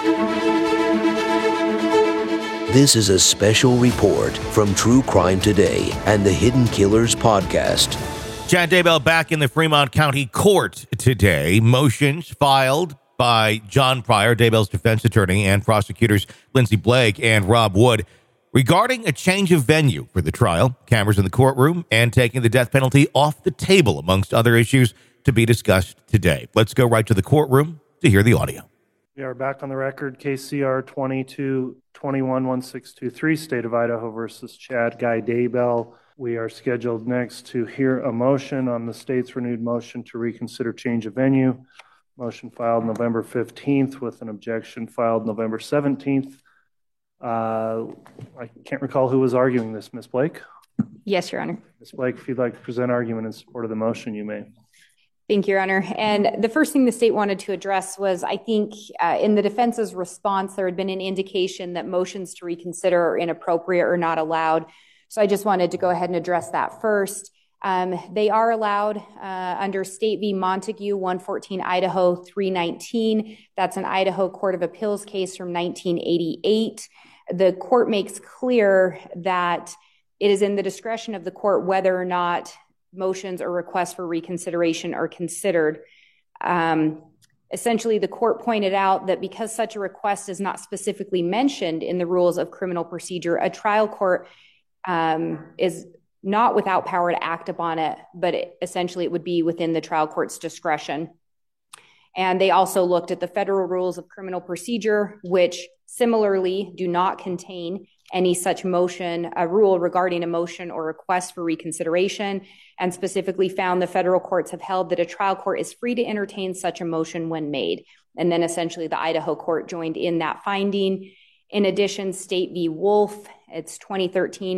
This is a special report from True Crime Today and the Hidden Killers podcast. Chad Daybell back in the Fremont County Court today. Motions filed by John Pryor, Daybell's defense attorney, and prosecutors Lindsey Blake and Rob Wood regarding a change of venue for the trial, cameras in the courtroom, and taking the death penalty off the table, amongst other issues to be discussed today. Let's go right to the courtroom to hear the audio. We are back on the record, case CR 22-21-1623, State of Idaho versus Chad Guy Daybell. We are scheduled next to hear a motion on the state's renewed motion to reconsider change of venue. Motion filed November 15th with an objection filed November 17th. I can't recall who was arguing this. Ms. Blake? Yes, Your Honor. Ms. Blake, if you'd like to present argument in support of the motion, you may. Thank you, Your Honor. And the first thing the state wanted to address was, I think, in the defense's response, there had been an indication that motions to reconsider are inappropriate or not allowed. So I just wanted to go ahead and address that first. They are allowed under State v. Montague, 114 Idaho 319. That's an Idaho Court of Appeals case from 1988. The court makes clear that it is in the discretion of the court whether or not motions or requests for reconsideration are considered. Essentially, the court pointed out that because such a request is not specifically mentioned in the rules of criminal procedure, a trial court is not without power to act upon it, but essentially it would be within the trial court's discretion. And they also looked at the federal rules of criminal procedure, which similarly do not contain any such motion, a rule regarding a motion or request for reconsideration, and specifically found the federal courts have held that a trial court is free to entertain such a motion when made. And then essentially the Idaho court joined in that finding. In addition, State v. Wolf, it's 2013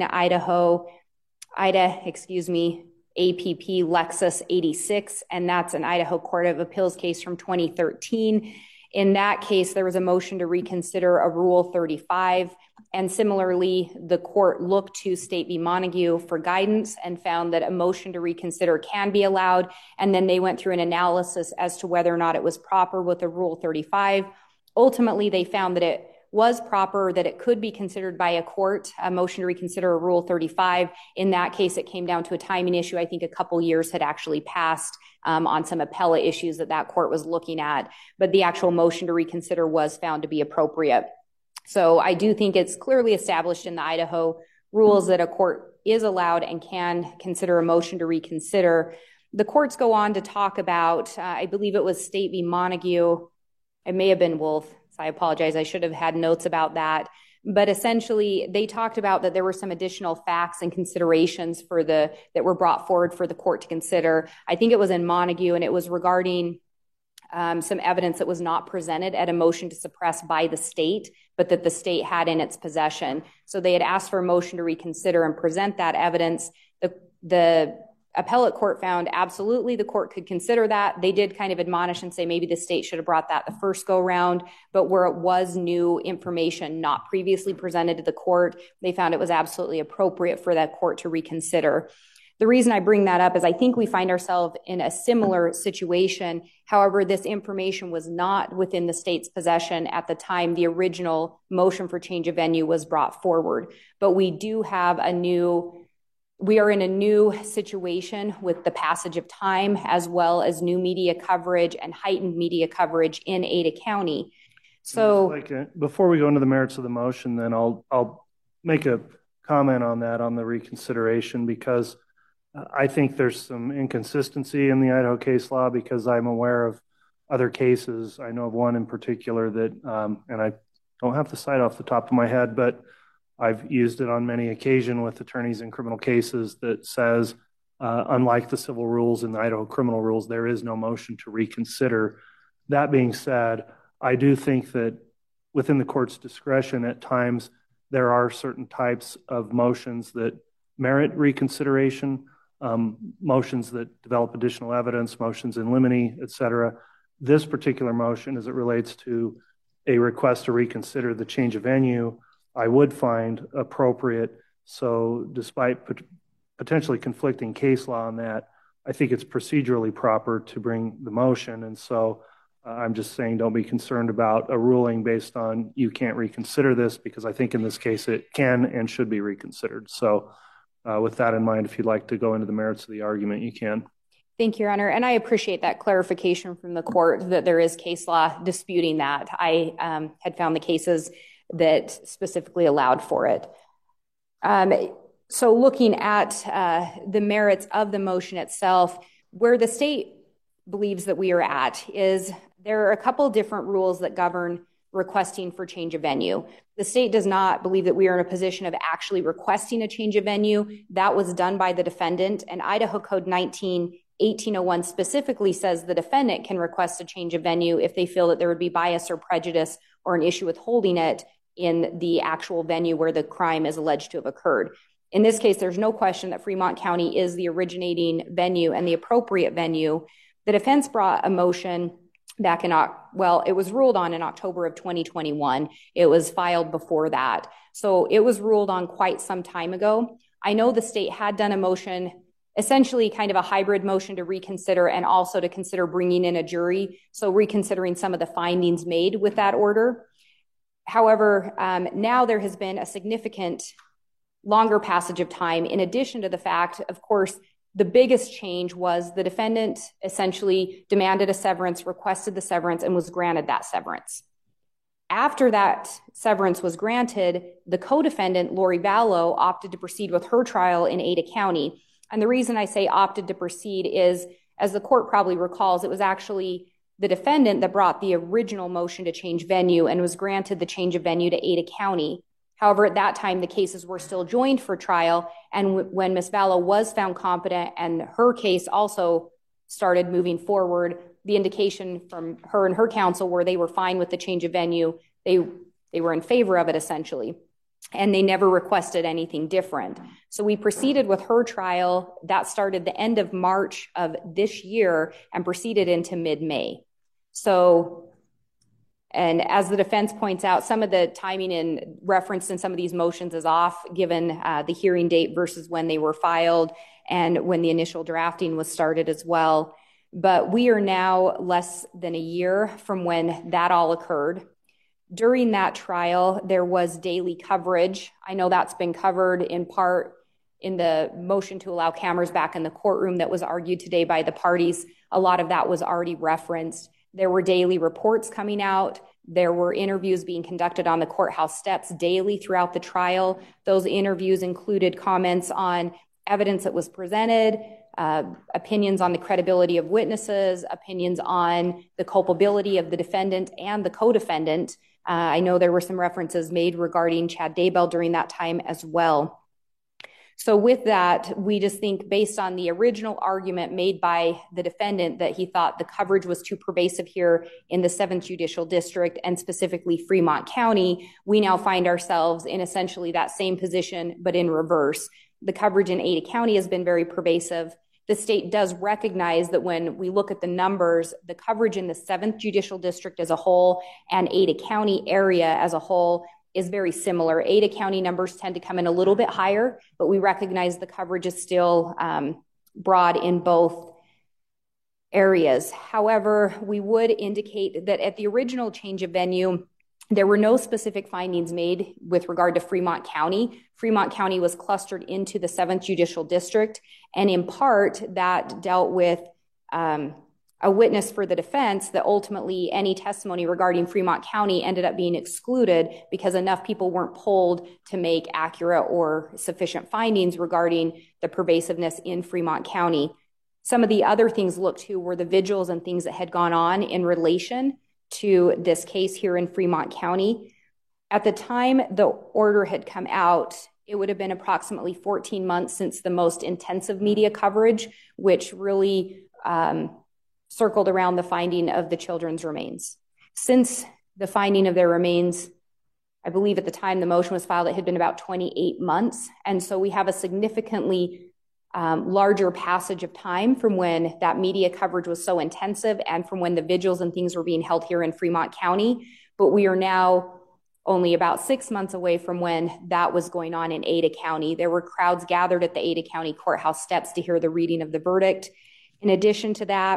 APP Lexus 86, and that's an Idaho Court of Appeals case from 2013. In that case, there was a motion to reconsider a Rule 35, and similarly, the court looked to State v. Montague for guidance and found that a motion to reconsider can be allowed, and then they went through an analysis as to whether or not it was proper with the Rule 35. Ultimately, they found that it was proper, that it could be considered by a court, a motion to reconsider a Rule 35. In that case, it came down to a timing issue. I think a couple years had actually passed on some appellate issues that court was looking at, but the actual motion to reconsider was found to be appropriate. So I do think it's clearly established in the Idaho rules that a court is allowed and can consider a motion to reconsider. The courts go on to talk about, I believe it was State v. Montague, it may have been Wolf, so I apologize, I should have had notes about that. But essentially, they talked about that there were some additional facts and considerations that were brought forward for the court to consider. I think it was in Montague, and it was regarding some evidence that was not presented at a motion to suppress by the state, but that the state had in its possession. So they had asked for a motion to reconsider and present that evidence. The appellate court found absolutely the court could consider that. They did kind of admonish and say maybe the state should have brought that the first go round, but where it was new information not previously presented to the court, they found it was absolutely appropriate for that court to reconsider. The reason I bring that up is I think we find ourselves in a similar situation. However, this information was not within the state's possession at the time the original motion for change of venue was brought forward. But we are in a new situation with the passage of time, as well as new media coverage and heightened media coverage in Ada County. So before we go into the merits of the motion, then I'll make a comment on that, on the reconsideration, because I think there's some inconsistency in the Idaho case law, because I'm aware of other cases. I know of one in particular that, and I don't have the cite off the top of my head, but I've used it on many occasions with attorneys in criminal cases that says, unlike the civil rules and the Idaho criminal rules, there is no motion to reconsider. That being said, I do think that within the court's discretion, at times, there are certain types of motions that merit reconsideration, motions that develop additional evidence, motions in limine, et cetera. This particular motion, as it relates to a request to reconsider the change of venue, I would find appropriate. So despite potentially conflicting case law on that, I think it's procedurally proper to bring the motion. And so I'm just saying don't be concerned about a ruling based on you can't reconsider this, because I think in this case it can and should be reconsidered. So with that in mind, if you'd like to go into the merits of the argument, you can. Thank you, Your Honor. And I appreciate that clarification from the court that there is case law disputing that. I had found the cases that specifically allowed for it. So looking at the merits of the motion itself, where the state believes that we are at is there are a couple different rules that govern requesting for change of venue. The state does not believe that we are in a position of actually requesting a change of venue. That was done by the defendant, and Idaho Code 1801 specifically says the defendant can request a change of venue if they feel that there would be bias or prejudice or an issue with holding it in the actual venue where the crime is alleged to have occurred. In this case, there's no question that Fremont County is the originating venue and the appropriate venue. The defense brought a motion back in, it was ruled on in October of 2021. It was filed before that. So it was ruled on quite some time ago. I know the state had done a motion, essentially kind of a hybrid motion to reconsider and also to consider bringing in a jury. So reconsidering some of the findings made with that order. However, now there has been a significant longer passage of time, in addition to the fact, of course, the biggest change was the defendant essentially demanded a severance, requested the severance, and was granted that severance. After that severance was granted, the co-defendant, Lori Vallow, opted to proceed with her trial in Ada County. And the reason I say opted to proceed is, as the court probably recalls, it was actually the defendant that brought the original motion to change venue and was granted the change of venue to Ada County. However, at that time, the cases were still joined for trial. And when Ms. Vallow was found competent and her case also started moving forward, the indication from her and her counsel were they were fine with the change of venue. They were in favor of it, essentially. And they never requested anything different. So we proceeded with her trial. That started the end of March of this year and proceeded into mid-May. And as the defense points out, some of the timing and referenced in some of these motions is off, given the hearing date versus when they were filed and when the initial drafting was started as well. But we are now less than a year from when that all occurred. During that trial, there was daily coverage. I know that's been covered in part in the motion to allow cameras back in the courtroom that was argued today by the parties. A lot of that was already referenced. There were daily reports coming out. There were interviews being conducted on the courthouse steps daily throughout the trial. Those interviews included comments on evidence that was presented, opinions on the credibility of witnesses, opinions on the culpability of the defendant and the co-defendant. I know there were some references made regarding Chad Daybell during that time as well. So with that, we just think based on the original argument made by the defendant that he thought the coverage was too pervasive here in the 7th Judicial District and specifically Fremont County, we now find ourselves in essentially that same position, but in reverse. The coverage in Ada County has been very pervasive. The state does recognize that when we look at the numbers, the coverage in the 7th Judicial District as a whole and Ada County area as a whole is very similar. Ada County numbers tend to come in a little bit higher, but we recognize the coverage is still broad in both areas. However, we would indicate that at the original change of venue, there were no specific findings made with regard to Fremont County. Fremont County was clustered into the 7th Judicial District, and in part that dealt with a witness for the defense that ultimately any testimony regarding Fremont County ended up being excluded because enough people weren't polled to make accurate or sufficient findings regarding the pervasiveness in Fremont County. Some of the other things looked to were the vigils and things that had gone on in relation to this case here in Fremont County. At the time the order had come out, it would have been approximately 14 months since the most intensive media coverage, which really circled around the finding of the children's remains. Since the finding of their remains, I believe at the time the motion was filed, it had been about 28 months. And so we have a significantly larger passage of time from when that media coverage was so intensive and from when the vigils and things were being held here in Fremont County. But we are now only about 6 months away from when that was going on in Ada County. There were crowds gathered at the Ada County courthouse steps to hear the reading of the verdict. In addition to that,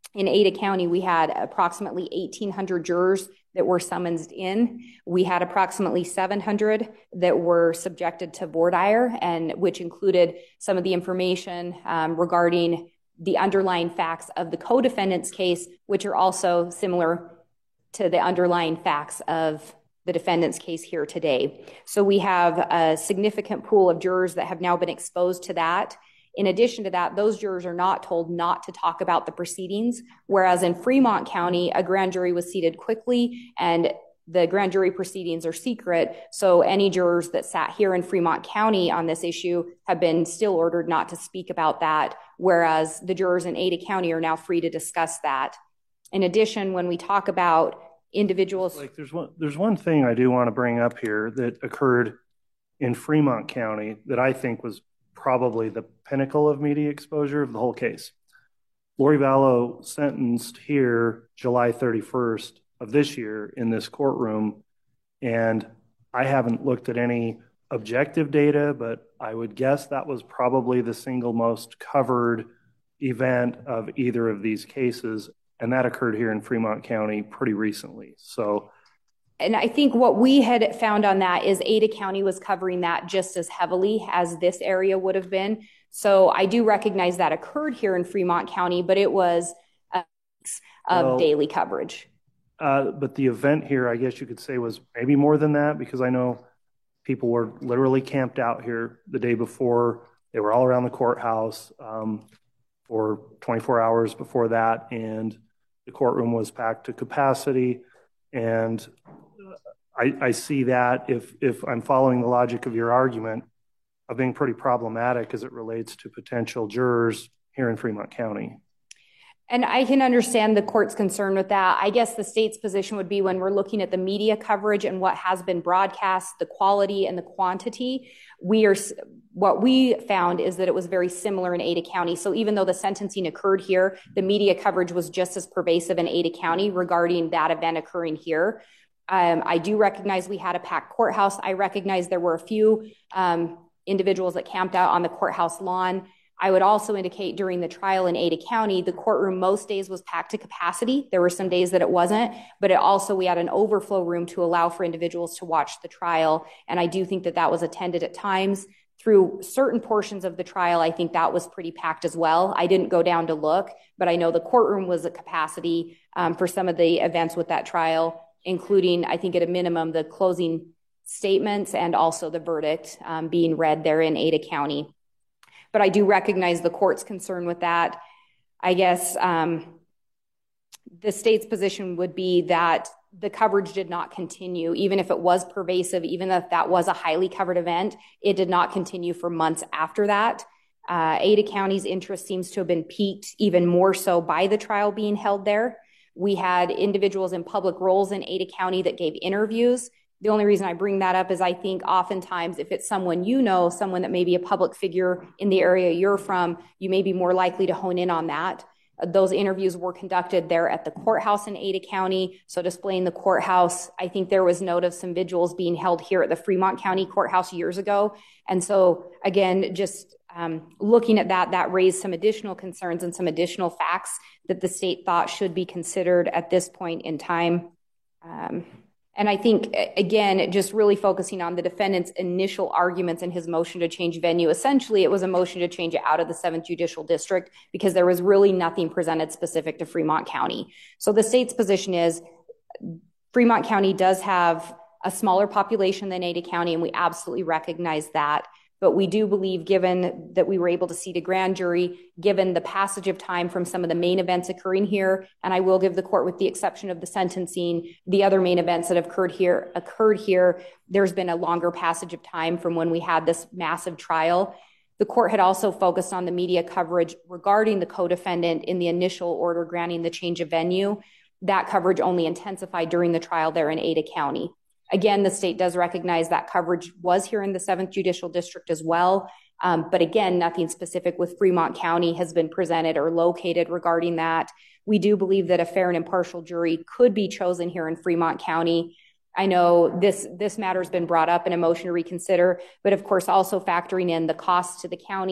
In Ada County, we had approximately 1,800 jurors that were summoned in. We had approximately 700 that were subjected to voir dire, and which included some of the information regarding the underlying facts of the co-defendant's case, which are also similar to the underlying facts of the defendant's case here today. So we have a significant pool of jurors that have now been exposed to that. In addition to that, those jurors are not told not to talk about the proceedings, whereas in Fremont County, a grand jury was seated quickly and the grand jury proceedings are secret. So any jurors that sat here in Fremont County on this issue have been still ordered not to speak about that, whereas the jurors in Ada County are now free to discuss that. In addition, when we talk about individuals... Like there's one thing I do want to bring up here that occurred in Fremont County that I think was probably the pinnacle of media exposure of the whole case. Lori Vallow sentenced here July 31st of this year in this courtroom, and I haven't looked at any objective data, but I would guess that was probably the single most covered event of either of these cases, and that occurred here in Fremont County pretty recently. And I think what we had found on that is Ada County was covering that just as heavily as this area would have been. So I do recognize that occurred here in Fremont County, but it was daily coverage. But the event here, I guess you could say, was maybe more than that, because I know people were literally camped out here the day before. They were all around the courthouse for 24 hours before that, and the courtroom was packed to capacity. And I see that, if I'm following the logic of your argument, of being pretty problematic as it relates to potential jurors here in Fremont County. And I can understand the court's concern with that. I guess the state's position would be, when we're looking at the media coverage and what has been broadcast, the quality and the quantity, what we found is that it was very similar in Ada County. So even though the sentencing occurred here, the media coverage was just as pervasive in Ada County regarding that event occurring here. I do recognize we had a packed courthouse. I recognize there were a few individuals that camped out on the courthouse lawn. I would also indicate during the trial in Ada County, the courtroom most days was packed to capacity. There were some days that it wasn't, but we had an overflow room to allow for individuals to watch the trial. And I do think that was attended at times. Through certain portions of the trial, I think that was pretty packed as well. I didn't go down to look, but I know the courtroom was at capacity for some of the events with that trial, including, I think at a minimum, the closing statements and also the verdict being read there in Ada County. But I do recognize the court's concern with that. I guess the state's position would be that the coverage did not continue, even if it was pervasive, even if that was a highly covered event, it did not continue for months after that. Ada County's interest seems to have been piqued even more so by the trial being held there. We had individuals in public roles in Ada County that gave interviews. The only reason I bring that up is I think oftentimes if it's someone you know, someone that may be a public figure in the area you're from, you may be more likely to hone in on that. Those interviews were conducted there at the courthouse in Ada County. So displaying the courthouse, I think there was note of some vigils being held here at the Fremont County Courthouse years ago. And so again, just looking at that raised some additional concerns and some additional facts that the state thought should be considered at this point in time. And I think, again, just really focusing on the defendant's initial arguments in his motion to change venue. Essentially, it was a motion to change it out of the 7th Judicial District because there was really nothing presented specific to Fremont County. So the state's position is Fremont County does have a smaller population than Ada County, and we absolutely recognize that. But we do believe, given that we were able to seat a grand jury, given the passage of time from some of the main events occurring here, and I will give the court, with the exception of the sentencing, the other main events that have occurred here, there's been a longer passage of time from when we had this massive trial. The court had also focused on the media coverage regarding the co-defendant in the initial order granting the change of venue. That coverage only intensified during the trial there in Ada County. Again, the state does recognize that coverage was here in the 7th Judicial District as well. But again, nothing specific with Fremont County has been presented or located regarding that. We do believe that a fair and impartial jury could be chosen here in Fremont County. I know this matter has been brought up in a motion to reconsider, but of course also factoring in the cost to the county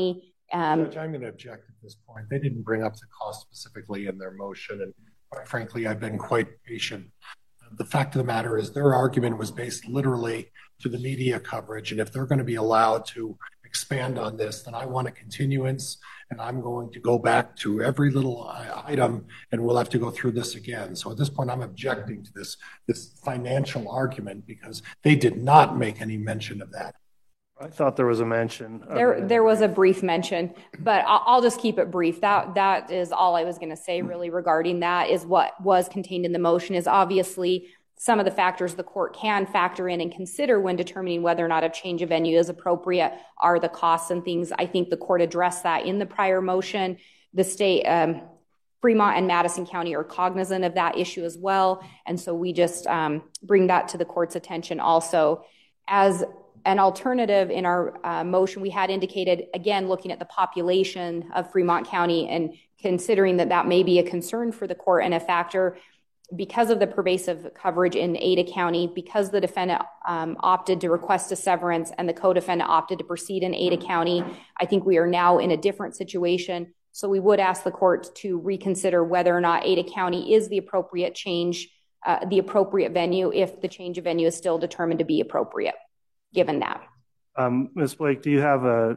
Judge, I'm going to object at this point. They didn't bring up the cost specifically in their motion, and quite frankly, I've been quite patient. The fact of the matter is their argument was based literally to the media coverage, and if they're going to be allowed to expand on this, then I want a continuance, and I'm going to go back to every little item, and we'll have to go through this again. So at this point, I'm objecting to this financial argument because they did not make any mention of that. I thought there was a mention. There was a brief mention, but I'll just keep it brief. That is all I was going to say really regarding that. Is what was contained in the motion is obviously some of the factors the court can factor in and consider when determining whether or not a change of venue is appropriate are the costs and things. I think the court addressed that in the prior motion. The state, Fremont and Madison County are cognizant of that issue as well. And so we just bring that to the court's attention also. As an alternative in our motion, we had indicated, again, looking at the population of Fremont County and considering that may be a concern for the court and a factor because of the pervasive coverage in Ada County, because the defendant opted to request a severance and the co-defendant opted to proceed in Ada County. I think we are now in a different situation. So we would ask the court to reconsider whether or not Ada County is the appropriate change, the appropriate venue, if the change of venue is still determined to be appropriate. Given that. Ms. Blake, do you have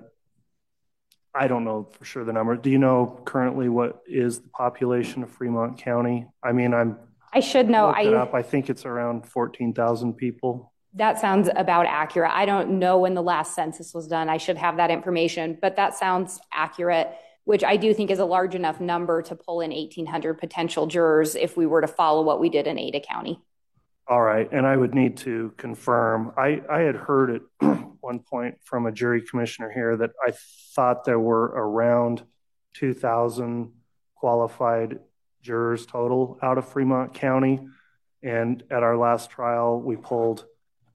I don't know for sure the number. Do you know currently what is the population of Fremont County? I mean, I should know. I think it's around 14,000 people. That sounds about accurate. I don't know when the last census was done. I should have that information, but that sounds accurate, which I do think is a large enough number to pull in 1,800 potential jurors if we were to follow what we did in Ada County. All right, and I would need to confirm. I had heard at one point from a jury commissioner here that I thought there were around 2,000 qualified jurors total out of Fremont County. And at our last trial, we pulled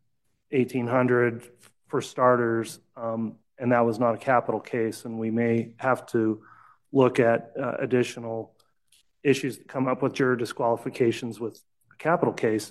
1,800 for starters, and that was not a capital case. And we may have to look at additional issues that come up with juror disqualifications with a capital case.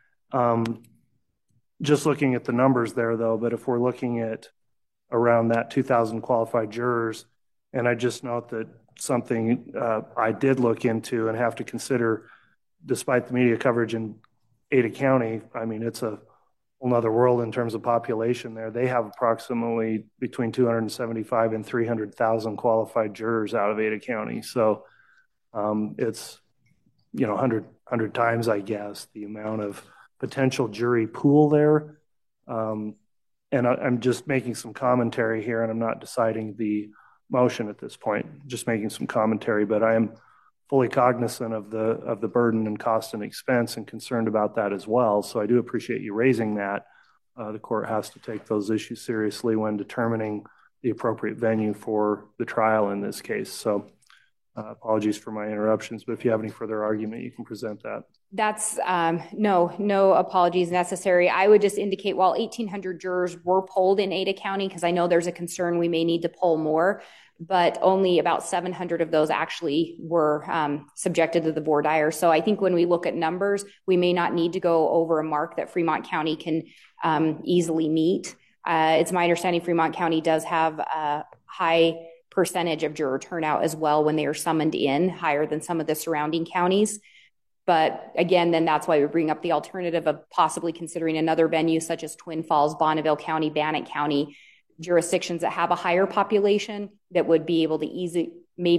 Just looking at the numbers there, though, but if we're looking at around that 2,000 qualified jurors, and I just note that something I did look into and have to consider, despite the media coverage in Ada County, I mean, it's a whole nother world in terms of population there. They have approximately between 275 and 300,000 qualified jurors out of Ada County. So it's, 100 times, I guess, the amount of potential jury pool there. And I'm just making some commentary here, and I'm not deciding the motion at this point, just making some commentary, but I am fully cognizant of the burden and cost and expense and concerned about that as well. So I do appreciate you raising that. The court has to take those issues seriously when determining the appropriate venue for the trial in this case. So apologies for my interruptions, but if you have any further argument, you can present that. That's no apologies necessary. I would just indicate while 1,800 jurors were polled in Ada County, because I know there's a concern we may need to poll more, but only about 700 of those actually were subjected to the voir dire. So I think when we look at numbers, we may not need to go over a mark that Fremont County can easily meet. It's my understanding Fremont County does have a high percentage of juror turnout as well when they are summoned in, higher than some of the surrounding counties. But again, then that's why we bring up the alternative of possibly considering another venue such as Twin Falls, Bonneville County, Bannock County, jurisdictions that have a higher population that would be able to it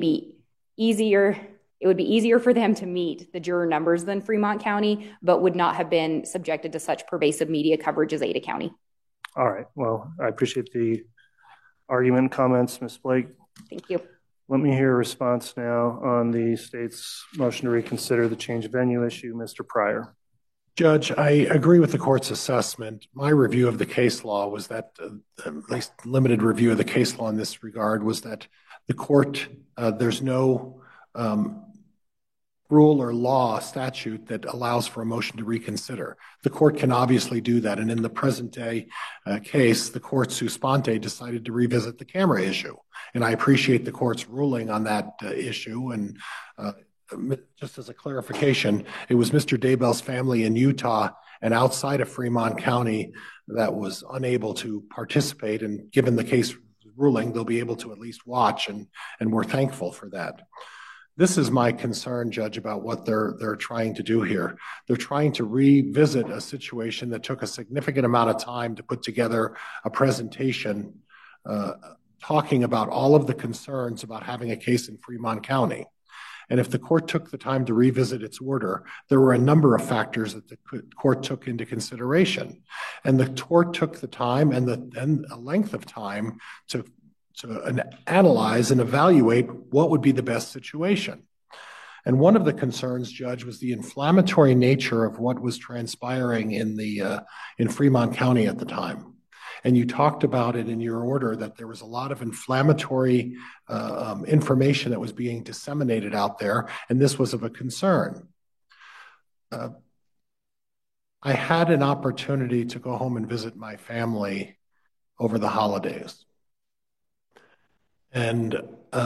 would be easier for them to meet the juror numbers than Fremont County, but would not have been subjected to such pervasive media coverage as Ada County. All right. Well, I appreciate the argument and comments, Ms. Blake. Thank you. Let me hear a response now on the state's motion to reconsider the change of venue issue. Mr. Pryor. Judge, I agree with the court's assessment. My review of the case law was that, at least limited review of the case law in this regard, was that the court, there's no rule or law statute that allows for a motion to reconsider. The court can obviously do that. And in the present day case, the court sua sponte decided to revisit the camera issue. And I appreciate the court's ruling on that issue. And just as a clarification, it was Mr. Daybell's family in Utah and outside of Fremont County that was unable to participate. And given the case was ruling, they'll be able to at least watch, and we're thankful for that. This is my concern, Judge, about what they're trying to do here. They're trying to revisit a situation that took a significant amount of time to put together a presentation talking about all of the concerns about having a case in Fremont County. And if the court took the time to revisit its order, there were a number of factors that the court took into consideration. And the court took the time and a length of time to analyze and evaluate what would be the best situation. And one of the concerns, Judge, was the inflammatory nature of what was transpiring in Fremont County at the time. And you talked about it in your order that there was a lot of inflammatory information that was being disseminated out there, and this was of a concern. I had an opportunity to go home and visit my family over the holidays. And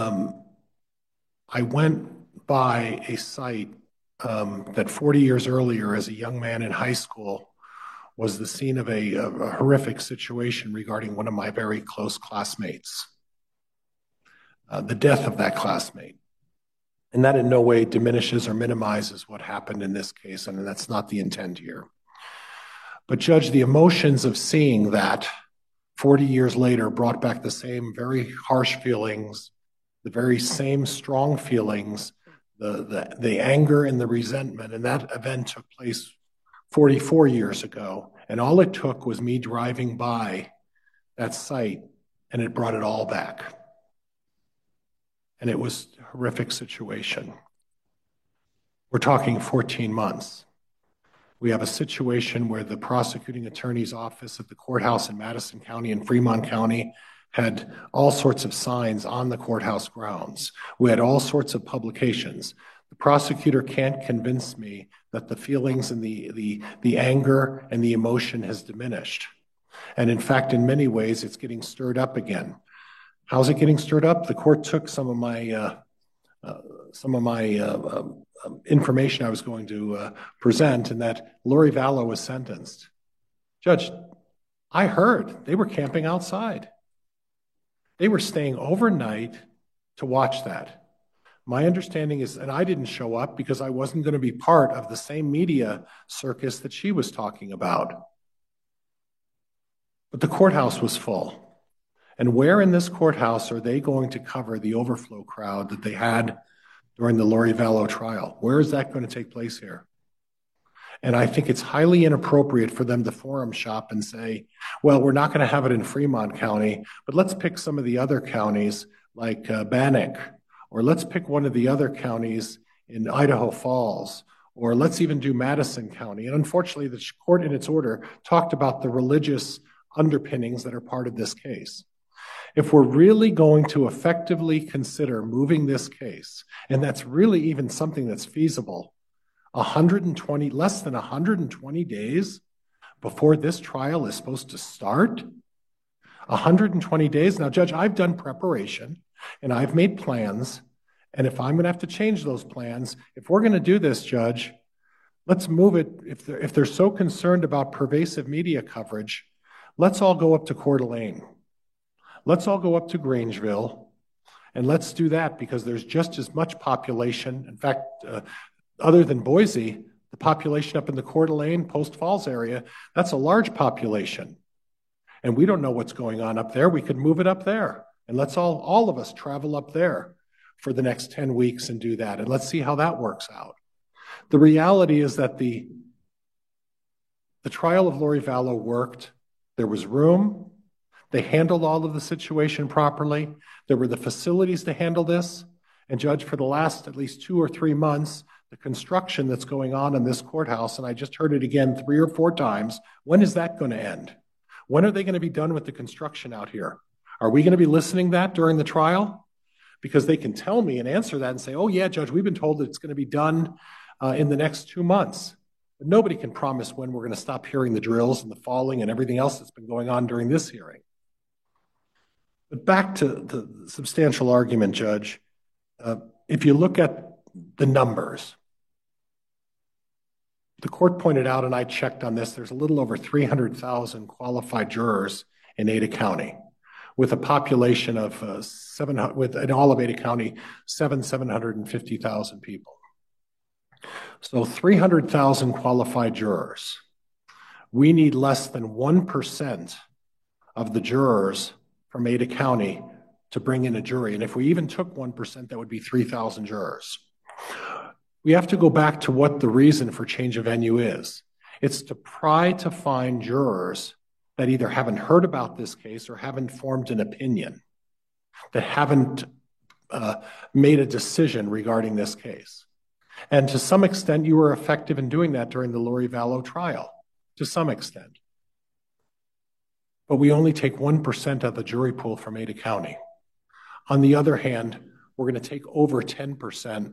I went by a site that 40 years earlier, as a young man in high school, was the scene of a horrific situation regarding one of my very close classmates, the death of that classmate. And that in no way diminishes or minimizes what happened in this case, and that's not the intent here. But Judge, the emotions of seeing that 40 years later brought back the same very harsh feelings, the very same strong feelings, the anger and the resentment. And that event took place 44 years ago. And all it took was me driving by that site, and it brought it all back. And it was a horrific situation. We're talking 14 months. We have a situation where the prosecuting attorney's office at the courthouse in Madison County and Fremont County had all sorts of signs on the courthouse grounds. We had all sorts of publications. The prosecutor can't convince me that the feelings and the anger and the emotion has diminished. And in fact, in many ways, it's getting stirred up again. How's it getting stirred up? The court took some of my information I was going to present, and that Lori Vallow was sentenced. Judge, I heard they were camping outside. They were staying overnight to watch that. My understanding is, and I didn't show up because I wasn't going to be part of the same media circus that she was talking about. But the courthouse was full. And where in this courthouse are they going to cover the overflow crowd that they had during the Lori Vallow trial? Where is that going to take place here? And I think it's highly inappropriate for them to forum shop and say, well, we're not going to have it in Fremont County, but let's pick some of the other counties like Bannock, or let's pick one of the other counties in Idaho Falls, or let's even do Madison County. And unfortunately, the court in its order talked about the religious underpinnings that are part of this case. If we're really going to effectively consider moving this case, and that's really even something that's feasible, less than 120 days before this trial is supposed to start? 120 days? Now, Judge, I've done preparation, and I've made plans, and if I'm going to have to change those plans, if we're going to do this, Judge, let's move it. If they're so concerned about pervasive media coverage, let's all go up to Coeur d'Alene. Let's all go up to Grangeville, and let's do that because there's just as much population. In fact, other than Boise, the population up in the Coeur d'Alene, Post Falls area, that's a large population. And we don't know what's going on up there. We could move it up there, and let's all of us travel up there for the next 10 weeks and do that, and let's see how that works out. The reality is that the trial of Lori Vallow worked. There was room. They handled all of the situation properly. There were the facilities to handle this. And Judge, for the last at least 2 or 3 months, the construction that's going on in this courthouse, and I just heard it again 3 or 4 times, when is that going to end? When are they going to be done with the construction out here? Are we going to be listening to that during the trial? Because they can tell me and answer that and say, oh yeah, Judge, we've been told that it's going to be done in the next 2 months. But nobody can promise when we're going to stop hearing the drills and the falling and everything else that's been going on during this hearing. But back to the substantial argument, Judge, if you look at the numbers, the court pointed out, and I checked on this, there's a little over 300,000 qualified jurors in Ada County. with a population of in all of Ada County, 750,000 people. So 300,000 qualified jurors. We need less than 1% of the jurors from Ada County to bring in a jury. And if we even took 1%, that would be 3,000 jurors. We have to go back to what the reason for change of venue is. It's to try to find jurors that either haven't heard about this case or haven't formed an opinion, that haven't made a decision regarding this case. And to some extent, you were effective in doing that during the Lori Vallow trial, to some extent. But we only take 1% of the jury pool from Ada County. On the other hand, we're going to take over 10%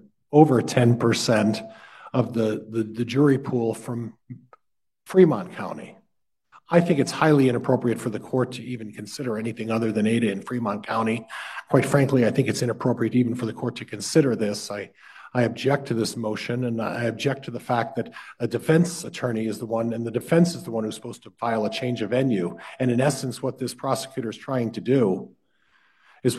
of the jury pool from Fremont County. I think it's highly inappropriate for the court to even consider anything other than Ada and Fremont County. Quite frankly, I think it's inappropriate even for the court to consider this. I object to this motion, and I object to the fact that a defense attorney is the one, and the defense is the one who's supposed to file a change of venue. And in essence, what this prosecutor is trying to do is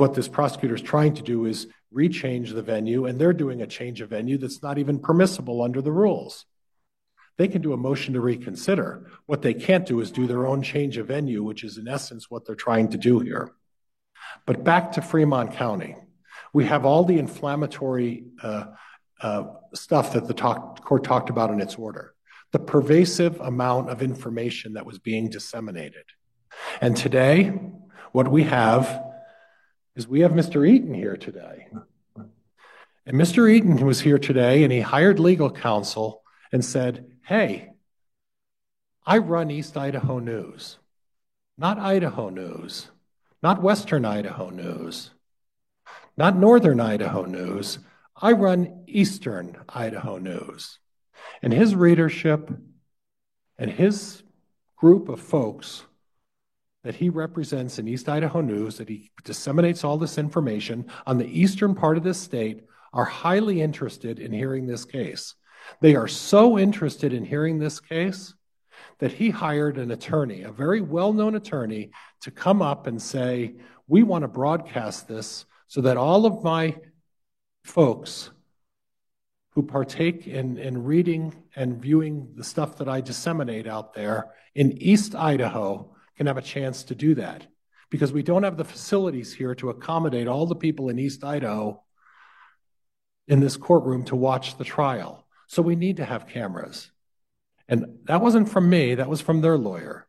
rechange the venue, and they're doing a change of venue that's not even permissible under the rules. They can do a motion to reconsider. What they can't do is do their own change of venue, which is in essence what they're trying to do here. But back to Fremont County. We have all the inflammatory stuff that the court talked about in its order. The pervasive amount of information that was being disseminated. And today, what we have is we have Mr. Eaton here today. And Mr. Eaton was here today, and he hired legal counsel and said, hey, I run East Idaho News, not Idaho News, not Western Idaho News, not Northern Idaho News. I run Eastern Idaho News. And his readership and his group of folks that he represents in East Idaho News, that he disseminates all this information on the eastern part of this state, are highly interested in hearing this case. They are so interested in hearing this case that he hired an attorney, a very well-known attorney, to come up and say, we want to broadcast this so that all of my folks who partake in reading and viewing the stuff that I disseminate out there in East Idaho can have a chance to do that. Because we don't have the facilities here to accommodate all the people in East Idaho in this courtroom to watch the trial. So we need to have cameras. And that wasn't from me, that was from their lawyer.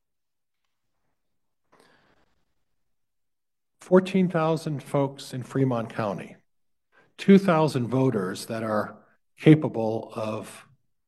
14,000 folks in Fremont County, 2,000 voters that are capable of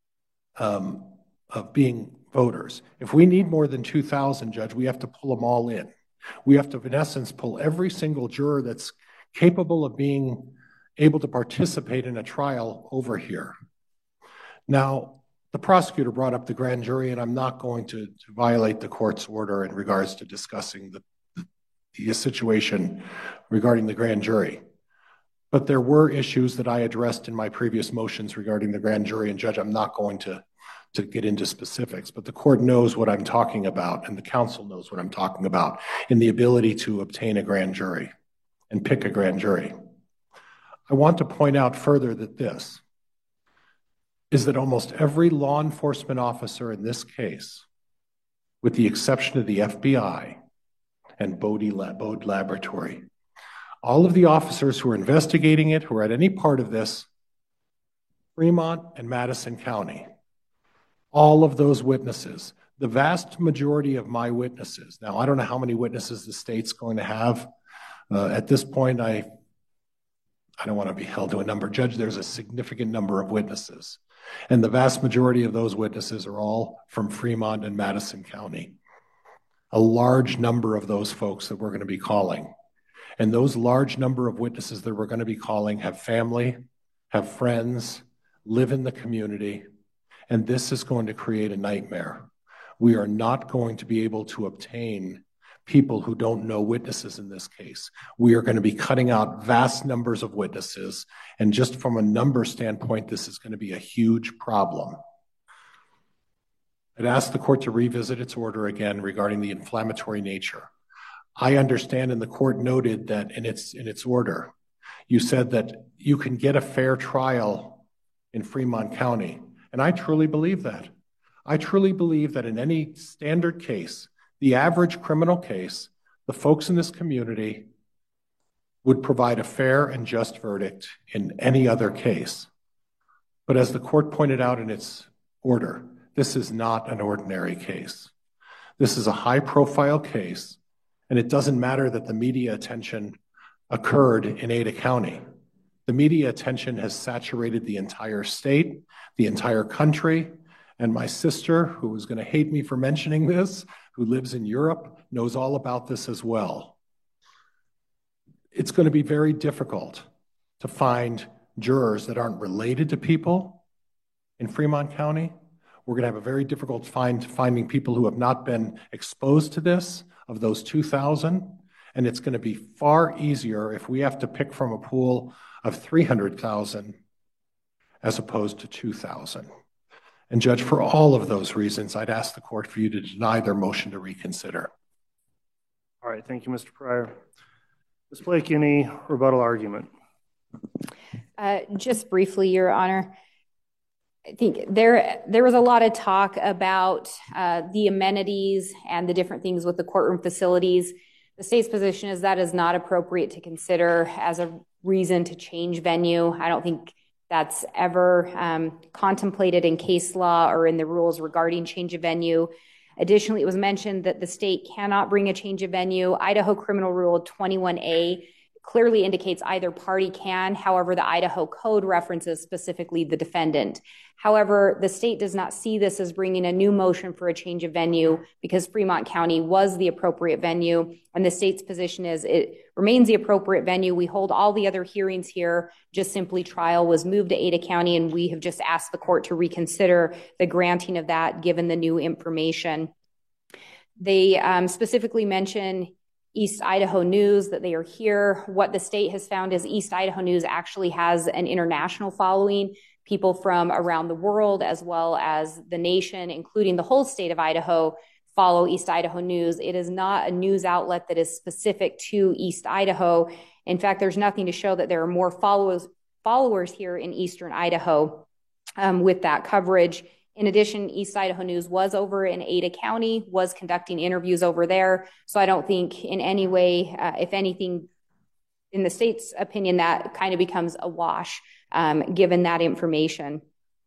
being voters. If we need more than 2,000, Judge, we have to pull them all in. We have to, in essence, pull every single juror that's capable of being able to participate in a trial over here. Now, the prosecutor brought up the grand jury, and I'm not going to violate the court's order in regards to discussing the situation regarding the grand jury. But there were issues that I addressed in my previous motions regarding the grand jury, and Judge, I'm not going to get into specifics, but the court knows what I'm talking about, and the counsel knows what I'm talking about in the ability to obtain a grand jury and pick a grand jury. I want to point out further that this is that almost every law enforcement officer in this case, with the exception of the FBI and Bode Laboratory, all of the officers who are investigating it, who are at any part of this, Fremont and Madison County, all of those witnesses, the vast majority of my witnesses. Now, I don't know how many witnesses the state's going to have. At this point, I don't want to be held to a number. Judge, there's a significant number of witnesses. And the vast majority of those witnesses are all from Fremont and Madison County. A large number of those folks that we're going to be calling. And those large number of witnesses that we're going to be calling have family, have friends, live in the community, and this is going to create a nightmare. We are not going to be able to obtain people who don't know witnesses in this case. We are going to be cutting out vast numbers of witnesses, and just from a number standpoint, this is going to be a huge problem. I'd ask the court to revisit its order again regarding the inflammatory nature. I understand, and the court noted that in its order, you said that you can get a fair trial in Fremont County. And I truly believe that. I truly believe that in any standard case, the average criminal case, the folks in this community would provide a fair and just verdict in any other case. But as the court pointed out in its order, this is not an ordinary case. This is a high-profile case, and it doesn't matter that the media attention occurred in Ada County. The media attention has saturated the entire state, the entire country, and my sister, who is going to hate me for mentioning this, who lives in Europe, knows all about this as well. It's going to be very difficult to find jurors that aren't related to people in Fremont County. We're going to have a very difficult finding people who have not been exposed to this, of those 2,000. And it's going to be far easier if we have to pick from a pool of 300,000 as opposed to 2,000. And Judge, for all of those reasons, I'd ask the court for you to deny their motion to reconsider. All right, thank you, Mr. Pryor. Ms. Blake, any rebuttal argument? Just briefly, Your Honor. I think there was a lot of talk about the amenities and the different things with the courtroom facilities. The state's position is that is not appropriate to consider as a reason to change venue. I don't think that's ever contemplated in case law or in the rules regarding change of venue. Additionally, it was mentioned that the state cannot bring a change of venue. Idaho Criminal Rule 21A clearly indicates either party can. However, the Idaho Code references specifically the defendant. However, the state does not see this as bringing a new motion for a change of venue because Fremont County was the appropriate venue, and the state's position is it remains the appropriate venue. We hold all the other hearings here, just simply trial was moved to Ada County, and we have just asked the court to reconsider the granting of that given the new information. They specifically mention East Idaho News, that they are here. What the state has found is East Idaho News actually has an international following. People from around the world, as well as the nation, including the whole state of Idaho, follow East Idaho News. It is not a news outlet that is specific to East Idaho. In fact, there's nothing to show that there are more followers here in Eastern Idaho with that coverage. In addition, East Idaho News was over in Ada County, was conducting interviews over there. So I don't think in any way, if anything, in the state's opinion, that kind of becomes a wash given that information.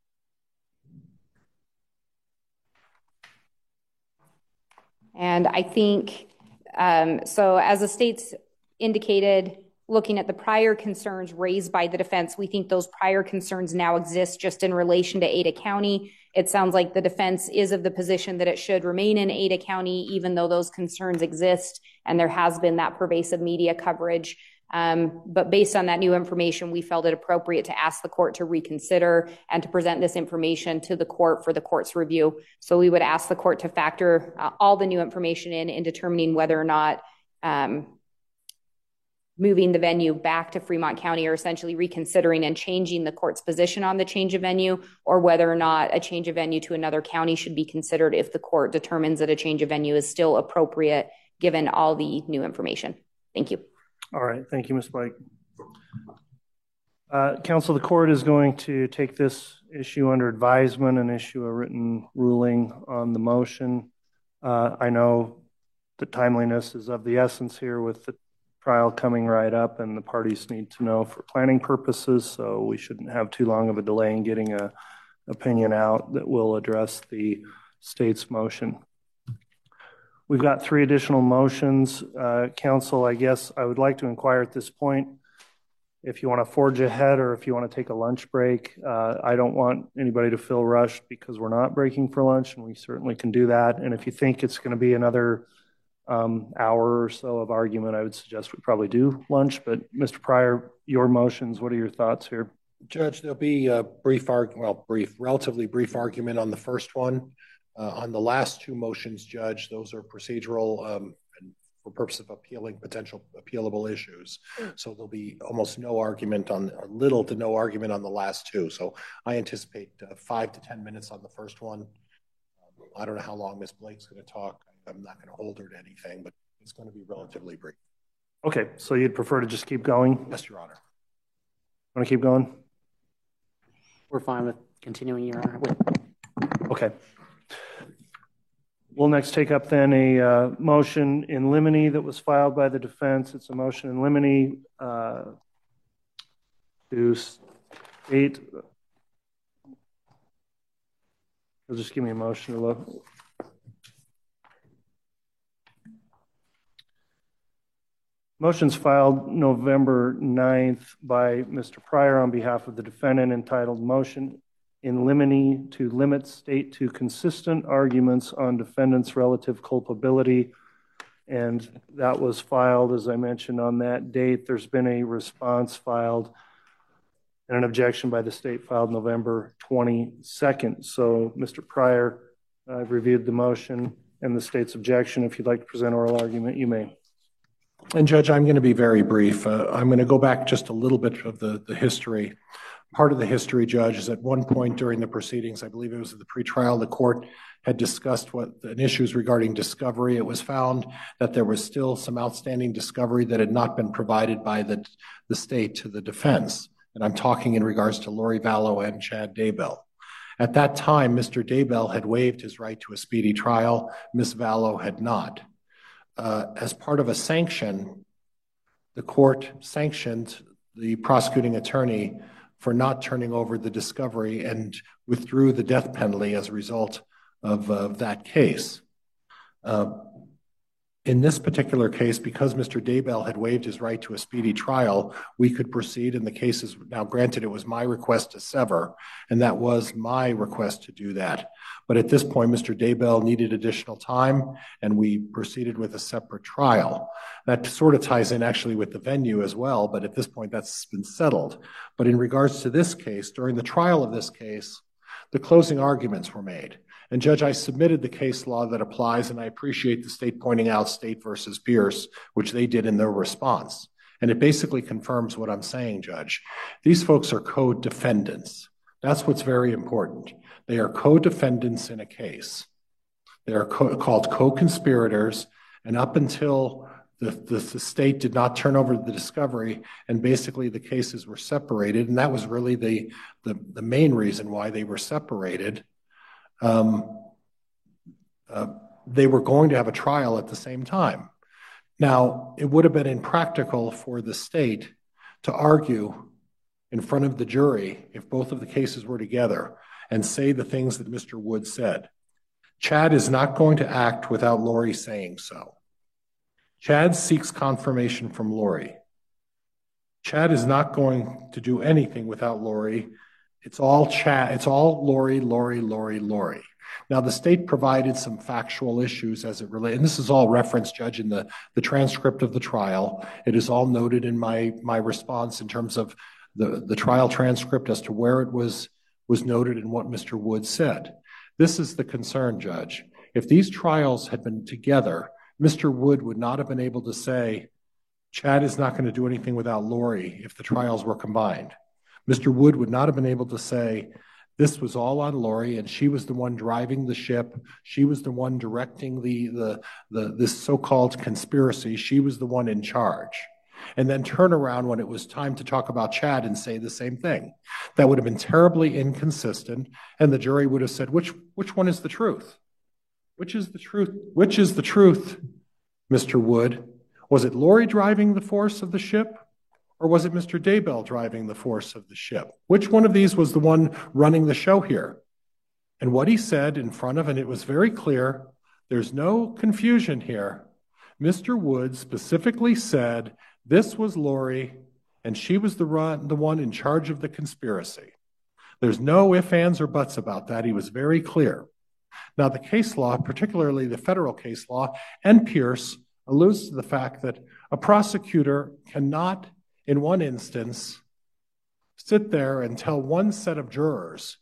And I think, so as the state's indicated, looking at the prior concerns raised by the defense, we think those prior concerns now exist just in relation to Ada County. It sounds like the defense is of the position that it should remain in Ada County, even though those concerns exist, and there has been that pervasive media coverage. But based on that new information, we felt it appropriate to ask the court to reconsider and to present this information to the court for the court's review. So we would ask the court to factor all the new information in determining whether or not moving the venue back to Fremont County, or essentially reconsidering and changing the court's position on the change of venue, or whether or not a change of venue to another county should be considered if the court determines that a change of venue is still appropriate given all the new information. Thank you. All right. Thank you, Ms. Blake. Counsel, the court is going to take this issue under advisement and issue a written ruling on the motion. I know the timeliness is of the essence here with the trial coming right up, and the parties need to know for planning purposes, so we shouldn't have too long of a delay in getting an opinion out that will address the state's motion. We've got 3 additional motions. Counsel, I guess I would like to inquire at this point if you want to forge ahead or if you want to take a lunch break. I don't want anybody to feel rushed because we're not breaking for lunch, and we certainly can do that. And if you think it's going to be another hour or so of argument, I would suggest we probably do lunch. But Mr. Pryor, your motions, what are your thoughts here? Judge, there'll be a relatively brief argument on the first one. On the last 2 motions, Judge, those are procedural and for purpose of appealing potential appealable issues. So there'll be almost no argument on, or little to no argument on the last 2. So I anticipate 5 to 10 minutes on the first one. I don't know how long Ms. Blake's going to talk. I'm not going to hold her to anything, but It's going to be relatively brief. Okay, so you'd prefer to just keep going? Yes, Your Honor. Want to keep going? We're fine with continuing, Your Honor. Okay. We'll next take up then a motion in limine that was filed by the defense. It's a motion in limine to state. Just give me a motion to look. Motion's filed November 9th by Mr. Pryor on behalf of the defendant, entitled Motion in Limine to Limit State to Consistent Arguments on Defendant's Relative Culpability. And that was filed, as I mentioned, on that date. There's been a response filed and an objection by the state filed November 22nd. So, Mr. Pryor, I've reviewed the motion and the state's objection. If you'd like to present oral argument, you may. And Judge, I'm going to be very brief. I'm going to go back just a little bit of the history. Part of the history, Judge, is at one point during the proceedings, I believe it was the pretrial, the court had discussed issues regarding discovery. It was found that there was still some outstanding discovery that had not been provided by the state to the defense. And I'm talking in regards to Lori Vallow and Chad Daybell. At that time, Mr. Daybell had waived his right to a speedy trial. Ms. Vallow had not. As part of a sanction, the court sanctioned the prosecuting attorney for not turning over the discovery and withdrew the death penalty as a result of that case. In this particular case, because Mr. Daybell had waived his right to a speedy trial, we could proceed, and the case is now granted. It was my request to sever, and that was my request to do that. But at this point, Mr. Daybell needed additional time, and we proceeded with a separate trial. That sort of ties in actually with the venue as well, but at this point, that's been settled. But in regards to this case, during the trial of this case, the closing arguments were made. And Judge, I submitted the case law that applies, and I appreciate the state pointing out State versus Pierce, which they did in their response. And it basically confirms what I'm saying, Judge. These folks are co-defendants. That's what's very important. They are co-defendants in a case. They are called co-conspirators, and up until the state did not turn over the discovery, and basically the cases were separated, and that was really the main reason why they were separated. They were going to have a trial at the same time. Now, it would have been impractical for the state to argue in front of the jury if both of the cases were together and say the things that Mr. Wood said. Chad is not going to act without Lori saying so. Chad seeks confirmation from Lori. Chad is not going to do anything without Lori. It's all Chad. It's all Lori. Now, the state provided some factual issues as it relates, and this is all referenced, Judge, in the transcript of the trial. It is all noted in my response in terms of the trial transcript as to where it was noted and what Mr. Wood said. This is the concern, Judge. If these trials had been together, Mr. Wood would not have been able to say, Chad is not going to do anything without Lori if the trials were combined. Mr. Wood would not have been able to say, this was all on Lori, and she was the one driving the ship. She was the one directing this so-called conspiracy. She was the one in charge. And then turn around when it was time to talk about Chad and say the same thing. That would have been terribly inconsistent, and the jury would have said, which one is the truth? Which is the truth? Which is the truth, Mr. Wood? Was it Lori driving the force of the ship? Or was it Mr. Daybell driving the force of the ship? Which one of these was the one running the show here? And what he said in front of, and it was very clear, there's no confusion here. Mr. Wood specifically said this was Lori, and she was the one in charge of the conspiracy. There's no ifs, ands, or buts about that. He was very clear. Now, the case law, particularly the federal case law, and Pierce, alludes to the fact that a prosecutor cannot, in one instance, sit there and tell one set of jurors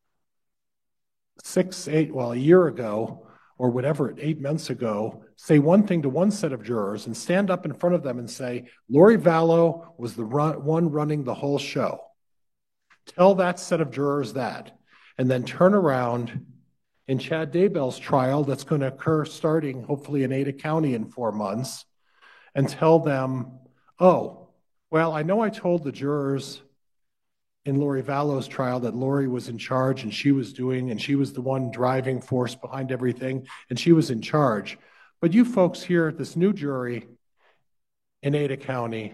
a year ago, or whatever, 8 months ago, say one thing to one set of jurors and stand up in front of them and say, Lori Vallow was the one running the whole show. Tell that set of jurors that, and then turn around in Chad Daybell's trial that's going to occur starting hopefully in Ada County in 4 months and tell them, oh, well, I know I told the jurors in Lori Vallow's trial that Lori was in charge and she was the one driving force behind everything and she was in charge. But you folks here at this new jury in Ada County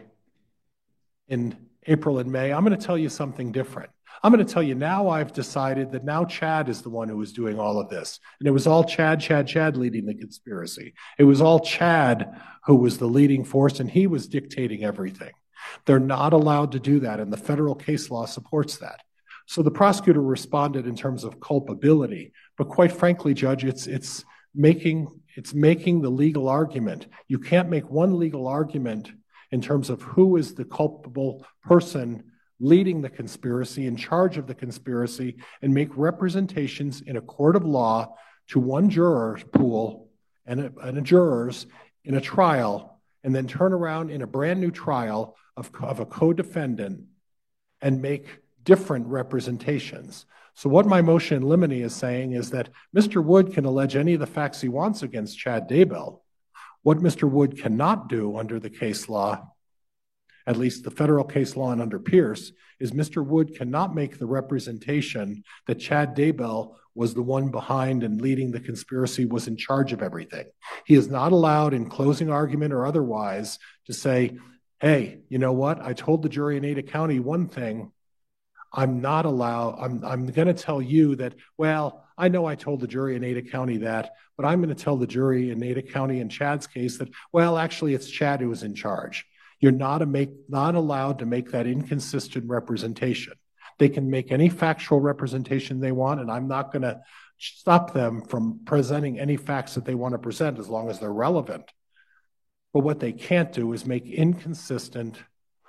in April and May, I'm going to tell you something different. I'm going to tell you now I've decided that now Chad is the one who was doing all of this. And it was all Chad leading the conspiracy. It was all Chad who was the leading force, and he was dictating everything. They're not allowed to do that, and the federal case law supports that. So the prosecutor responded in terms of culpability, but quite frankly, Judge, it's making the legal argument. You can't make one legal argument in terms of who is the culpable person leading the conspiracy, in charge of the conspiracy, and make representations in a court of law to one juror pool and a jurors in a trial, and then turn around in a brand new trial of a co-defendant and make different representations. So what my motion in limine is saying is that Mr. Wood can allege any of the facts he wants against Chad Daybell. What Mr. Wood cannot do under the case law, at least the federal case law and under Pierce, is Mr. Wood cannot make the representation that Chad Daybell was the one behind and leading the conspiracy, was in charge of everything. He is not allowed in closing argument or otherwise to say, hey, you know what? I told the jury in Ada County one thing. I'm not allowed. I'm going to tell you that, well, I know I told the jury in Ada County that, but I'm going to tell the jury in Ada County in Chad's case that, well, actually it's Chad who was in charge. You're not allowed to make that inconsistent representation. They can make any factual representation they want, and I'm not going to stop them from presenting any facts that they want to present as long as they're relevant. But what they can't do is make inconsistent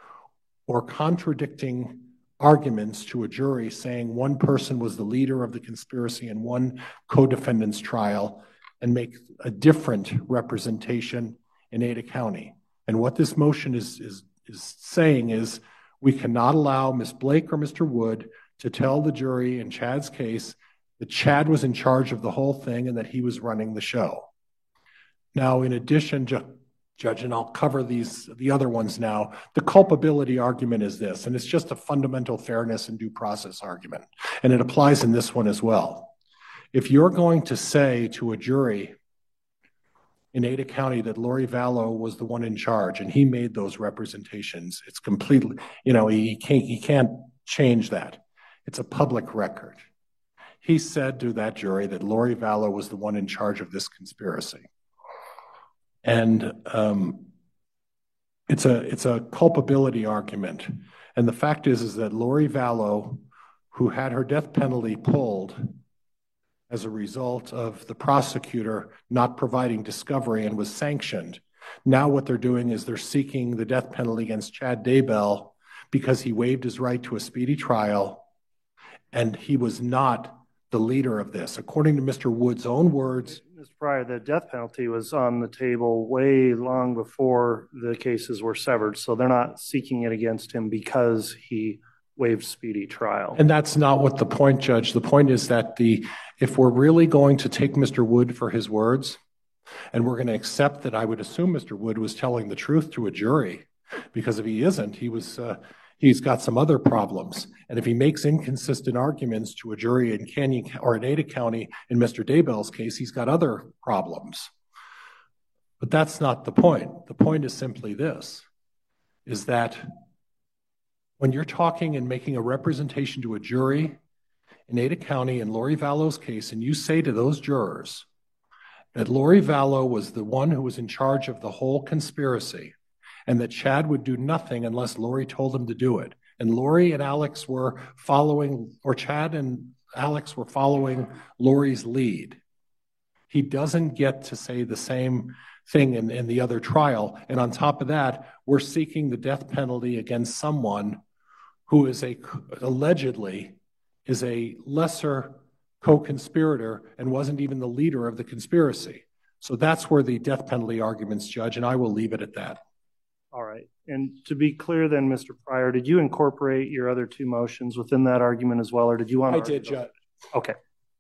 or contradicting arguments to a jury saying one person was the leader of the conspiracy in one co-defendant's trial and make a different representation in Ada County. And what this motion is saying is we cannot allow Ms. Blake or Mr. Wood to tell the jury in Chad's case that Chad was in charge of the whole thing and that he was running the show. Now, in addition, Judge, and I'll cover the other ones now, the culpability argument is this, and it's just a fundamental fairness and due process argument, and it applies in this one as well. If you're going to say to a jury in Ada County that Lori Vallow was the one in charge and he made those representations, it's completely, he can't change that. It's a public record. He said to that jury that Lori Vallow was the one in charge of this conspiracy. And it's a culpability argument. And the fact is that Lori Vallow, who had her death penalty pulled as a result of the prosecutor not providing discovery and was sanctioned, now what they're doing is they're seeking the death penalty against Chad Daybell because he waived his right to a speedy trial, and he was not the leader of this. According to Mr. Wood's own words, Mr. Pryor, the death penalty was on the table way long before the cases were severed, so they're not seeking it against him because he waived speedy trial. And that's not what the point, Judge. The point is that if we're really going to take Mr. Wood for his words, and we're going to accept that I would assume Mr. Wood was telling the truth to a jury, because if he isn't, he's got some other problems. And if he makes inconsistent arguments to a jury in Canyon or in Ada County, in Mr. Daybell's case, he's got other problems. But that's not the point. The point is simply this, is that when you're talking and making a representation to a jury in Ada County in Lori Vallow's case, and you say to those jurors that Lori Vallow was the one who was in charge of the whole conspiracy, and that Chad would do nothing unless Lori told him to do it. And Lori and Alex were following, or Chad and Alex were following Lori's lead. He doesn't get to say the same thing in the other trial. And on top of that, we're seeking the death penalty against someone who is allegedly is a lesser co-conspirator and wasn't even the leader of the conspiracy. So that's where the death penalty arguments, Judge, and I will leave it at that. All right. And to be clear then, Mr. Pryor, did you incorporate your other two motions within that argument as well, or did you want to? I did, Judge. Okay.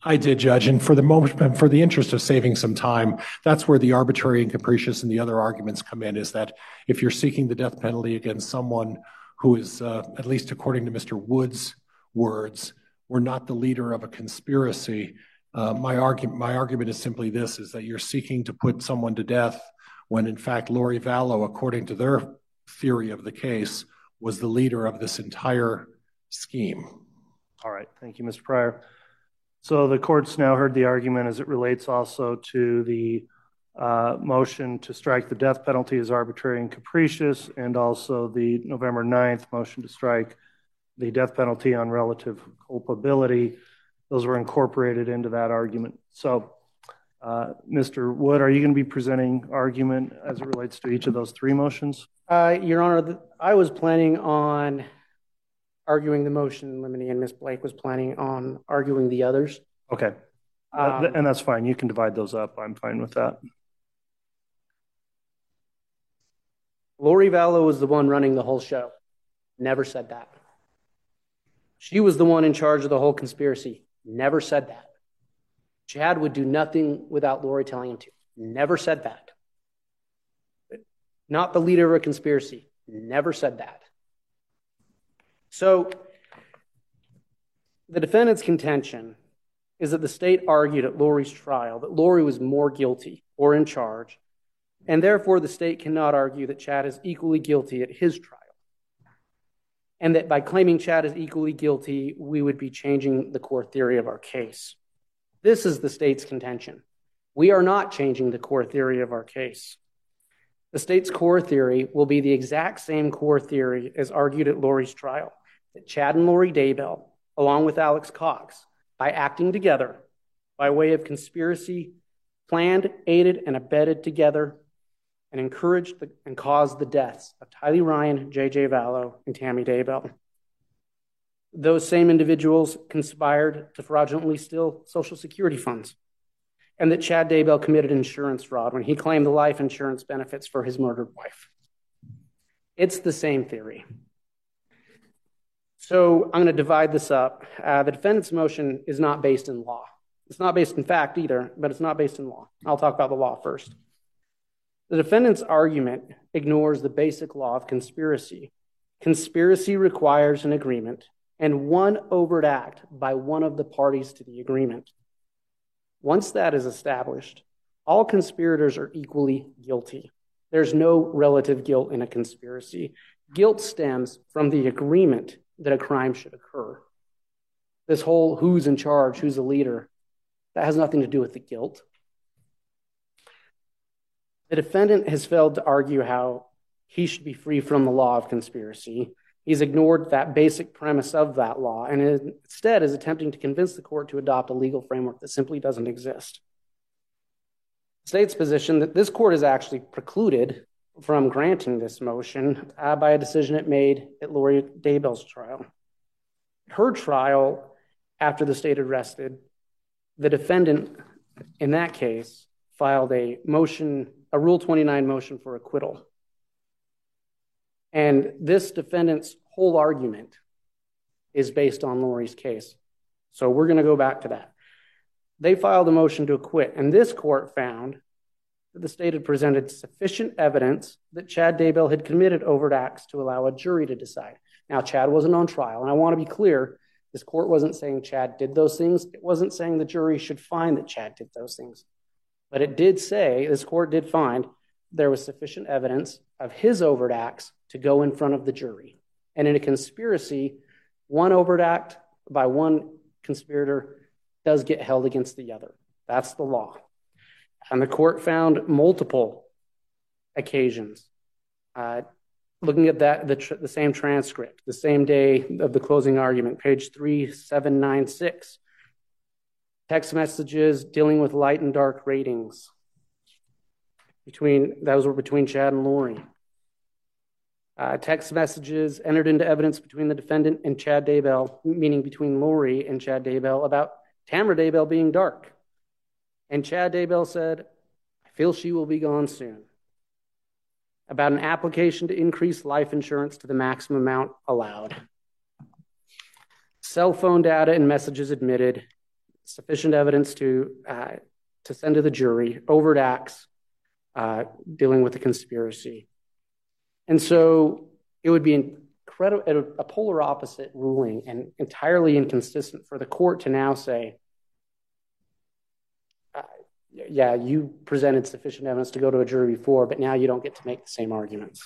I did, Judge, and for the interest of saving some time, that's where the arbitrary and capricious and the other arguments come in, is that if you're seeking the death penalty against someone who is, at least according to Mr. Wood's words, were not the leader of a conspiracy, my argument is simply this, is that you're seeking to put someone to death when, in fact, Lori Vallow, according to their theory of the case, was the leader of this entire scheme. All right. Thank you, Mr. Pryor. So the court's now heard the argument as it relates also to the motion to strike the death penalty as arbitrary and capricious, and also the November 9th motion to strike the death penalty on relative culpability. Those were incorporated into that argument. So, Mr. Wood, are you going to be presenting argument as it relates to each of those three motions? Your Honor, I was planning on arguing the motion in limine, and Ms. Blake was planning on arguing the others. Okay. And that's fine. You can divide those up. I'm fine with that. Lori Vallow was the one running the whole show. Never said that. She was the one in charge of the whole conspiracy. Never said that. Chad would do nothing without Lori telling him to. Never said that. Not the leader of a conspiracy. Never said that. So the defendant's contention is that the state argued at Lori's trial that Lori was more guilty or in charge, and therefore the state cannot argue that Chad is equally guilty at his trial. And that by claiming Chad is equally guilty, we would be changing the core theory of our case. This is the state's contention. We are not changing the core theory of our case. The state's core theory will be the exact same core theory as argued at Lori's trial, that Chad and Lori Daybell, along with Alex Cox, by acting together, by way of conspiracy, planned, aided, and abetted together, and encouraged and caused the deaths of Tylee Ryan, J.J. Vallow, and Tammy Daybell. Those same individuals conspired to fraudulently steal Social Security funds, and that Chad Daybell committed insurance fraud when he claimed the life insurance benefits for his murdered wife. It's the same theory. So I'm going to divide this up. The defendant's motion is not based in law. It's not based in fact either, but it's not based in law. I'll talk about the law first. The defendant's argument ignores the basic law of conspiracy. Conspiracy requires an agreement and one overt act by one of the parties to the agreement. Once that is established, all conspirators are equally guilty. There's no relative guilt in a conspiracy. Guilt stems from the agreement that a crime should occur. This whole who's in charge, who's the leader, that has nothing to do with the guilt. The defendant has failed to argue how he should be free from the law of conspiracy. He's ignored that basic premise of that law and instead is attempting to convince the court to adopt a legal framework that simply doesn't exist. The state's position that this court is actually precluded from granting this motion by a decision it made at Lori Daybell's trial. Her trial, after the state arrested, the defendant in that case filed a Rule 29 motion for acquittal. And this defendant's whole argument is based on Lori's case. So we're going to go back to that. They filed a motion to acquit, and this court found that the state had presented sufficient evidence that Chad Daybell had committed overt acts to allow a jury to decide. Now, Chad wasn't on trial, and I want to be clear, this court wasn't saying Chad did those things. It wasn't saying the jury should find that Chad did those things. But it did say, this court did find, there was sufficient evidence of his overt acts to go in front of the jury. And in a conspiracy, one overt act by one conspirator does get held against the other. That's the law. And the court found multiple occasions. Looking at that, the same transcript, the same day of the closing argument, page 3796. Text messages dealing with light and dark ratings. Those were between Chad and Lori. Text messages entered into evidence between the defendant and Chad Daybell, meaning between Lori and Chad Daybell, about Tamara Daybell being dark. And Chad Daybell said, I feel she will be gone soon. About an application to increase life insurance to the maximum amount allowed. Cell phone data and messages admitted. sufficient evidence to send to the jury, overt acts dealing with the conspiracy. And so it would be a polar opposite ruling and entirely inconsistent for the court to now say, yeah, you presented sufficient evidence to go to a jury before, but now you don't get to make the same arguments.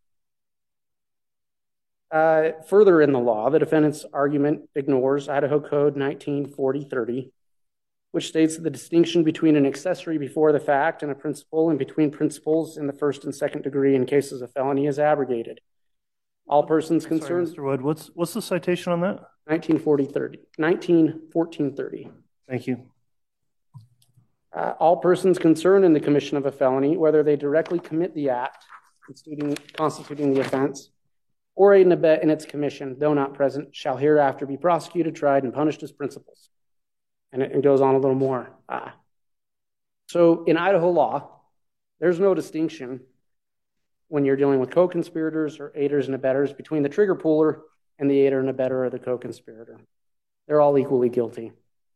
Further in the law, the defendant's argument ignores Idaho Code 1940-30, which states that the distinction between an accessory before the fact and a principal and between principals in the first and second degree in cases of felony is abrogated. All persons concerned. Sorry, Mr. Wood, what's the citation on that? 1914-30. Thank you. All persons concerned in the commission of a felony, whether they directly commit the act constituting the offense, or aid and abet in its commission, though not present, shall hereafter be prosecuted, tried, and punished as principals. And it goes on a little more. So in Idaho law, there's no distinction when you're dealing with co-conspirators or aiders and abettors between the trigger puller and the aider and abetter or the co-conspirator. They're all equally guilty.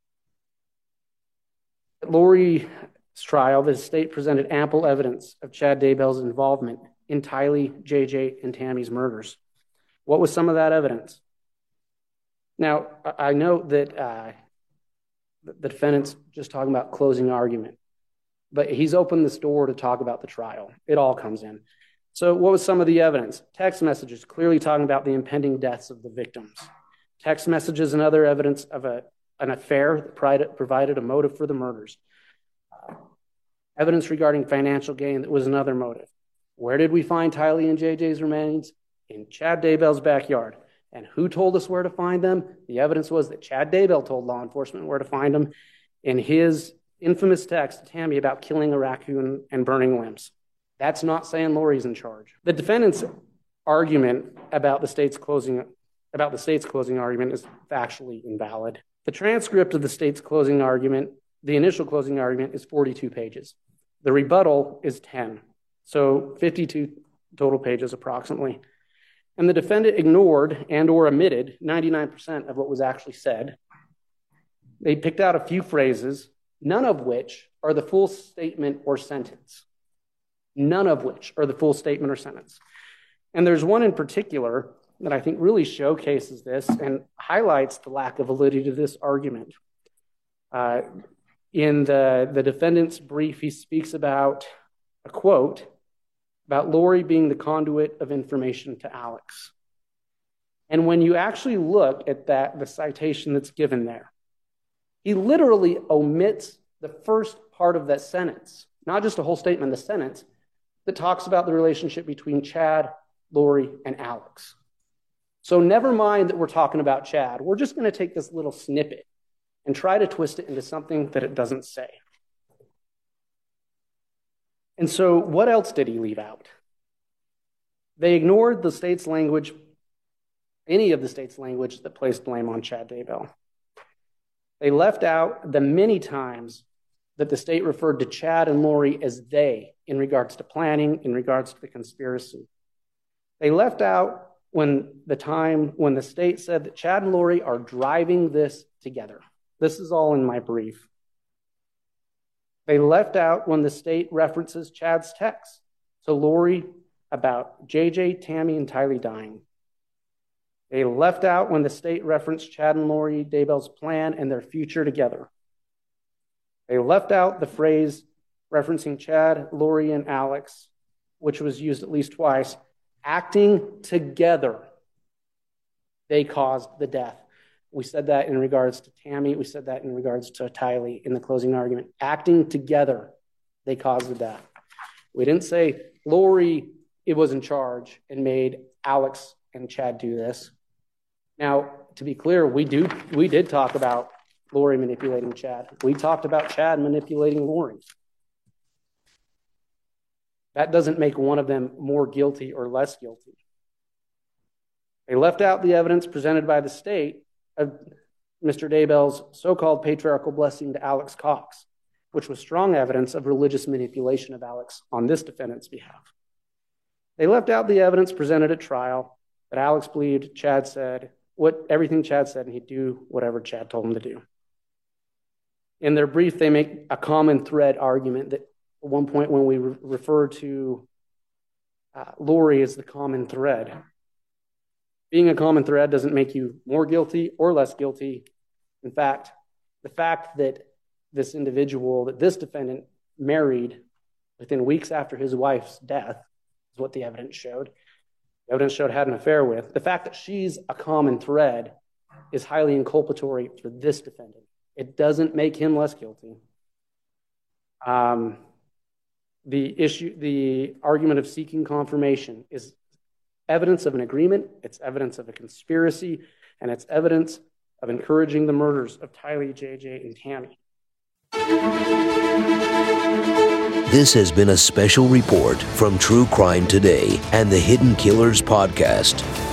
At Lori's trial, the state presented ample evidence of Chad Daybell's involvement in Tylee, JJ, and Tammy's murders. What was some of that evidence? Now, I know that the defendant's just talking about closing argument, but he's opened this door to talk about the trial. It all comes in. So what was some of the evidence? Text messages clearly talking about the impending deaths of the victims. Text messages and other evidence of an affair that provided a motive for the murders. Evidence regarding financial gain that was another motive. Where did we find Tylee and JJ's remains? In Chad Daybell's backyard. And who told us where to find them? The evidence was that Chad Daybell told law enforcement where to find them in his infamous text to Tammy about killing a raccoon and burning limbs. That's not saying Lori's in charge. The defendant's argument about the state's closing argument is factually invalid. The transcript of the state's closing argument, the initial closing argument, is 42 pages. The rebuttal is 10, so 52 total pages approximately. And the defendant ignored and or omitted 99% of what was actually said. They picked out a few phrases, none of which are the full statement or sentence. None of which are the full statement or sentence. And there's one in particular that I think really showcases this and highlights the lack of validity to this argument. In the defendant's brief, he speaks about a quote about Lori being the conduit of information to Alex. And when you actually look at the citation that's given there, he literally omits the first part of that sentence, not just a whole statement, the sentence that talks about the relationship between Chad, Lori, and Alex. So never mind that we're talking about Chad. We're just going to take this little snippet and try to twist it into something that it doesn't say. And so what else did he leave out? They ignored the state's language, any of the state's language that placed blame on Chad Daybell. They left out the many times that the state referred to Chad and Lori as they in regards to planning, in regards to the conspiracy. They left out the state said that Chad and Lori are driving this together. This is all in my brief. They left out when the state references Chad's text to Lori about JJ, Tammy, and Tylee dying. They left out when the state referenced Chad and Lori Daybell's plan and their future together. They left out the phrase referencing Chad, Lori, and Alex, which was used at least twice, acting together. They caused the death. We said that in regards to Tammy. We said that in regards to Tylee in the closing argument. Acting together, they caused the death. We didn't say Lori was in charge and made Alex and Chad do this. Now, to be clear, we did talk about Lori manipulating Chad. We talked about Chad manipulating Lori. That doesn't make one of them more guilty or less guilty. They left out the evidence presented by the state of Mr. Daybell's so-called patriarchal blessing to Alex Cox, which was strong evidence of religious manipulation of Alex on this defendant's behalf. They left out the evidence presented at trial that Alex believed Chad said everything Chad said, and he'd do whatever Chad told him to do. In their brief, they make a common thread argument that at one point when we refer to Lori as the common thread, being a common thread doesn't make you more guilty or less guilty. In fact, the fact that this individual, that this defendant married within weeks after his wife's death is what the evidence showed. The evidence showed had an affair with. The fact that she's a common thread is highly inculpatory for this defendant. It doesn't make him less guilty. The argument of seeking confirmation is evidence of an agreement, it's evidence of a conspiracy, and it's evidence of encouraging the murders of Tylee, JJ, and Tammy. This has been a special report from True Crime Today and the Hidden Killers podcast.